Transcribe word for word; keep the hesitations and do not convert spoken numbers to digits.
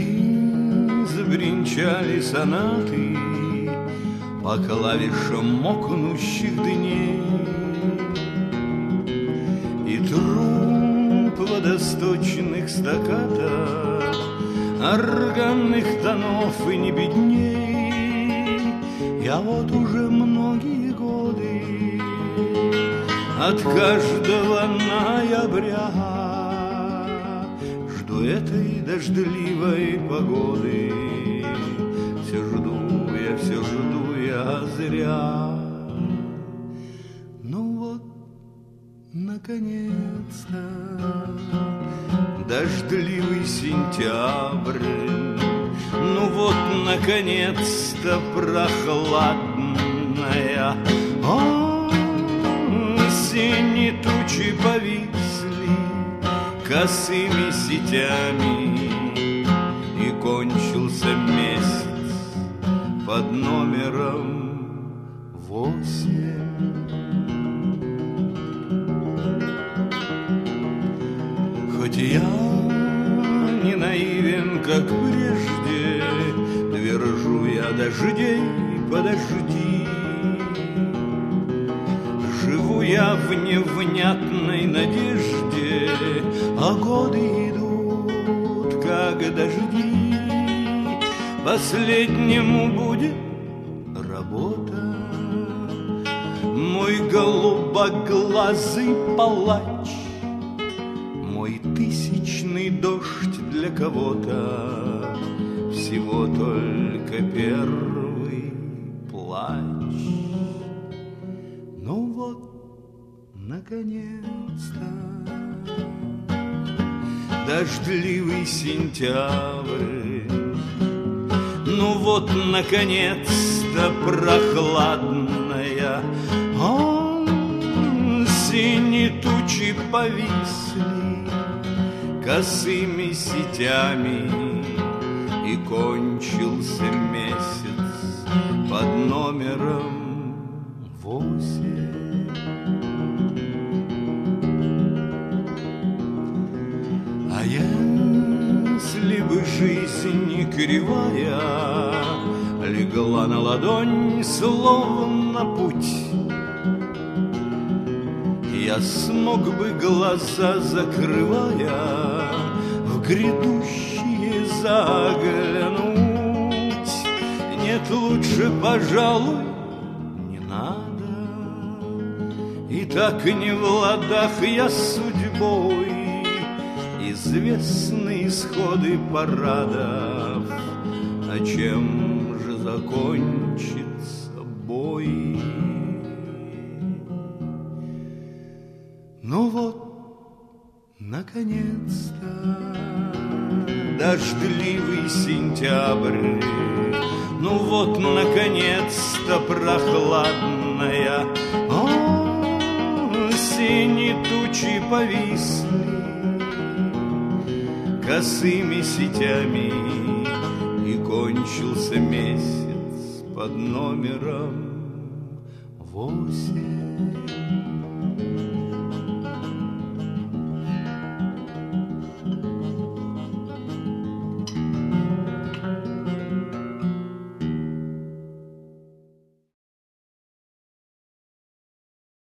И забринчали сонаты по клавишам мокнущих дней, и труп водосточных стаккатов, органных тонов и не бедней. Я вот уже многие годы от каждого ноября жду этой дождливой погоды. Все жду я, все жду я зря. Ну вот, наконец-то, дождливый сентябрь. Ну вот, наконец-то, прохладная осень, тучи повисли косыми сетями, и кончился месяц под номером восемь. Хоть я не наивен, как прежде, твержу я: дождей подожди. Живу я в невнятной надежде, а годы идут, как дожди. Последнему будет работа, мой голубоглазый палач, мой тысячный дождь для кого-то, всего только первый плач. Ну вот, наконец-то, дождливый сентябрь. Ну вот, наконец-то, прохладная осень, тучи повисли косыми сетями, и кончился месяц под номером восемь. А если бы жизнь кривая легла на ладонь, словно путь, я смог бы, глаза закрывая, в грядущие заглянуть. Нет, лучше, пожалуй, не надо. И так не в ладах я с судьбой. Известны исходы парадов, а чем же закончится бой? Ну вот, наконец-то, дождливый сентябрь. Ну вот, наконец-то, прохладная осень, тучи повисли косыми сетями, и кончился месяц под номером восемь.